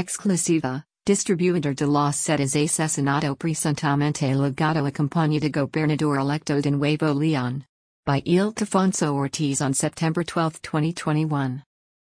Exclusiva, distribuidor de las sedes asesinato presuntamente legado acompaña de gobernador electo de Nuevo León. By Ildefonso Ortiz on September 12, 2021.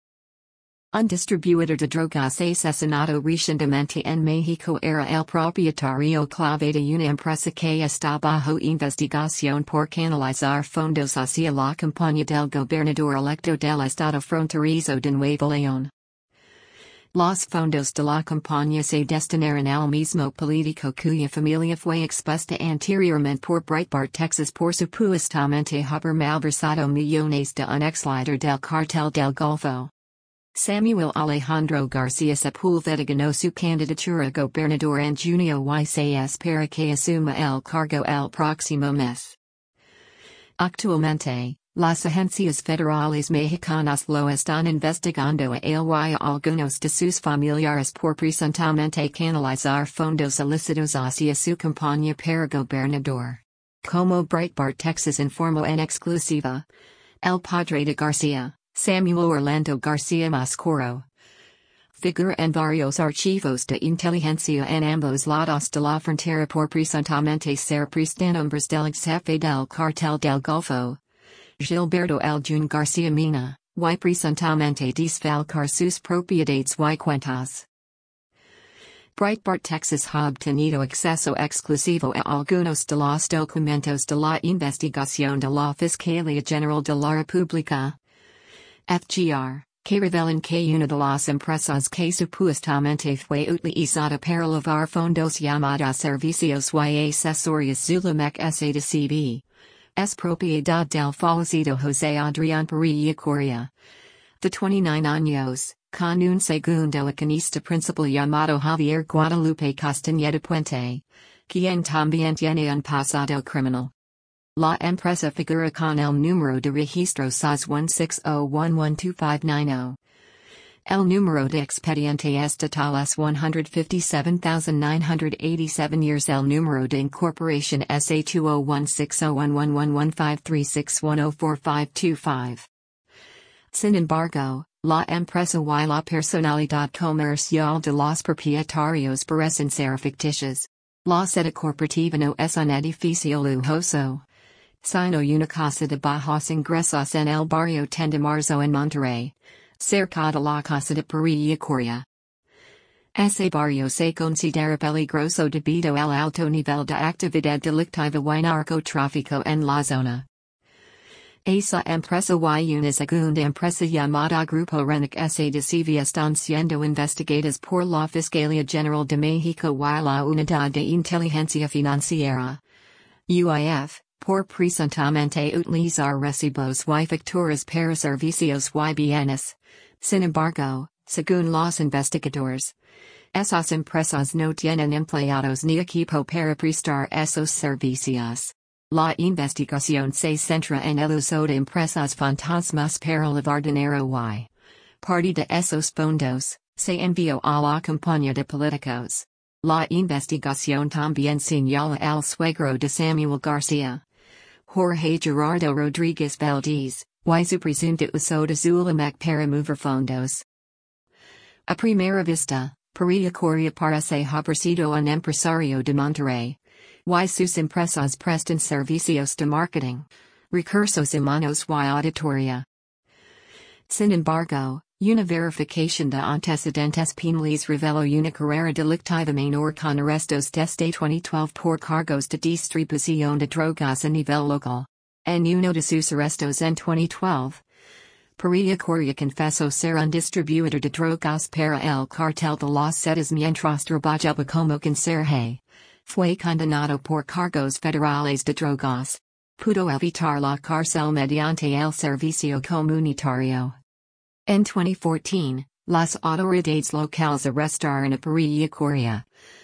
Un distribuidor de drogas asesinado recientemente en México era el propietario clave de una empresa que está bajo investigación por canalizar fondos hacia la campaña del gobernador electo del estado fronterizo de Nuevo León. Los fondos de la campaña se destinaron al mismo político cuya familia fue expuesta anteriormente por Breitbart Texas por supuestamente haber malversado millones de un ex líder del cartel del Golfo. Samuel Alejandro García Sepúlveda ganó su candidatura a gobernador en junio y se espera que asuma el cargo el próximo mes. Actualmente, las agencias federales mexicanas lo están investigando a él y a algunos de sus familiares por presuntamente canalizar fondos ilícitos hacia su campaña para gobernador. Como Breitbart Texas informó en exclusiva, el padre de García, Samuel Orlando García Mascoro, figura en varios archivos de inteligencia en ambos lados de la frontera por presuntamente ser prestanombres del ex jefe del cartel del Golfo, Gilberto Jun García Mina, y presuntamente desfalcar sus propiedades y cuentas. Breitbart Texas ha obtenido acceso exclusivo a algunos de los documentos de la investigación de la Fiscalía General de la República, FGR, que revelan que una de las empresas que supuestamente fue utilizada para lavar fondos llamadas Servicios y Accesorios Zulumec S.A.D.C.B. es propiedad del fallecido José Adrián Parilla Coria, de 29 años, con un segundo accionista principal llamado Javier Guadalupe Castañeda Puente, quien también tiene un pasado criminal. La empresa figura con el número de registro SAS 160112590. El número de expediente estatal es 157,987 years. El número de incorporación SA 20160111536104525. Sin embargo, la empresa y la personalidad comercial de los propietarios parecen ser ficticias. La sede corporativa no es un edificio lujoso, sino una casa de bajos ingresos en el barrio Tendamarzo en Monterrey, cerca de la casa de Parilla Coria. Ese barrio se considera peligroso debido al alto nivel de actividad delictiva y narcotráfico en la zona. Esa empresa y una segunda empresa llamada Grupo Renic S.A.D.C.V. están siendo investigadas por la Fiscalía General de México y la Unidad de Inteligencia Financiera, UIF, por presuntamente utilizar recibos y facturas para servicios y bienes. Sin embargo, según los investigadores, esas empresas no tienen empleados ni equipo para prestar esos servicios. La investigación se centra en el uso de empresas fantasmas para lavar dinero y parte de esos fondos se envió a la campaña de políticos. La investigación también señala al suegro de Samuel García, Jorge Gerardo Rodríguez Valdez, y su presunto uso de Zulumec para mover fondos. A primera vista, Parilla Coria parece haber sido un empresario de Monterrey, y sus empresas prestan servicios de marketing, recursos humanos y auditoría. Sin embargo, una verificación de antecedentes penales reveló una carrera delictiva menor con arrestos desde 2012 por cargos de distribución de drogas a nivel local. En uno de sus arrestos en 2012, Parilla Coria confesó ser un distribuidor de drogas para el cartel de las sedes mientras trabajaba como conserje. Fue condenado por cargos federales de drogas. Pudo evitar la cárcel mediante el servicio comunitario. En 2014, las autoridades locales arrestaron a Parilla Coria.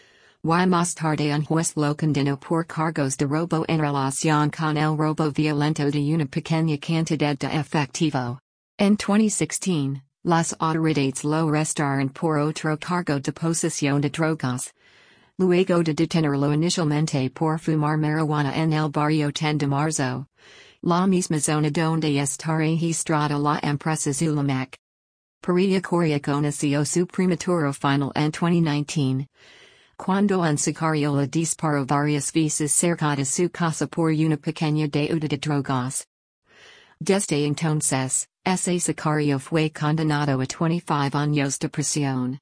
Y más tarde un juez lo condenó por cargos de robo en relación con el robo violento de una pequeña cantidad de efectivo. En 2016, las autoridades lo arrestaron por otro cargo de posesión de drogas, luego de detenerlo inicialmente por fumar marihuana en el barrio Tendamarzo, la misma zona donde está registrada la empresa Zulumec. Paria Coria Conoció su primaturo final en 2019. Cuando un sicario le disparó varias veces cerca de su casa por una pequeña deuda de drogas. Desde entonces, ese sicario fue condenado a 25 años de prisión.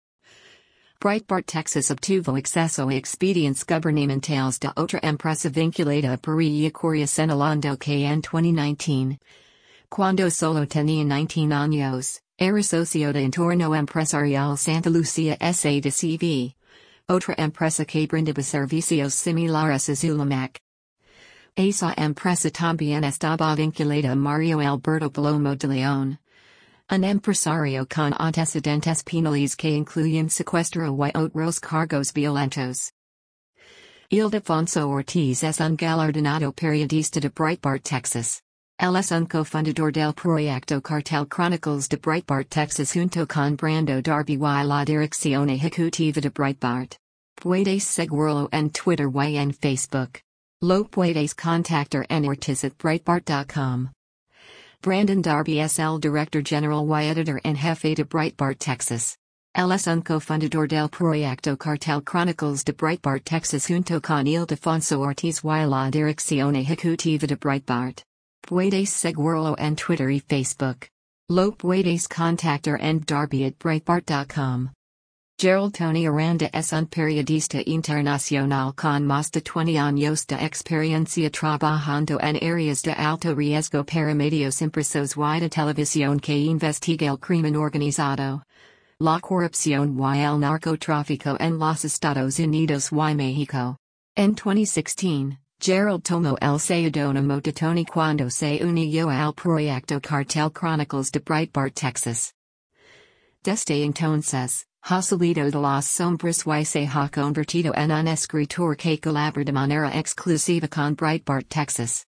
Breitbart Texas obtuvo acceso a expedientes gubernamentales de otra empresa vinculada a Paria Coria señalando que en 2019, cuando solo tenía 19 años, era socio de entorno empresarial Santa Lucía S.A.de.C.V., otra empresa que brindaba servicios similares a Zulamac. Esa empresa también estaba vinculada a Mario Alberto Palomo de León, un empresario con antecedentes penales que incluyen secuestro y otros cargos violentos. Ildefonso Ortiz es un galardonado periodista de Breitbart Texas. Él es un cofundador del proyecto Cartel Chronicles de Breitbart Texas junto con Brando Darby y la dirección ejecutiva de Breitbart. Puedes seguirlo en Twitter y en Facebook. Lo puedes contactar en ortiz@breitbart.com. Brandon Darby es el director general y editor en jefe de Breitbart Texas. Él es un cofundador del proyecto Cartel Chronicles de Breitbart Texas junto con Ildefonso Ortiz y la dirección ejecutiva de Breitbart. Puedes seguirlo en Twitter y Facebook. Lo puedes contactar en darby@breitbart.com. Gerald Tony Aranda es un periodista internacional con más de 20 años de experiencia trabajando en áreas de alto riesgo para medios impresos y de televisión que investiga el crimen organizado, la corrupción y el narcotráfico en los Estados Unidos y México. En 2016, Gerald tomó el seudónimo de Tony cuando se unió al proyecto Cartel Chronicles de Breitbart Texas. Desde entonces, ha salido de las sombras y se ha convertido en un escritor que colabora de manera exclusiva con Breitbart Texas.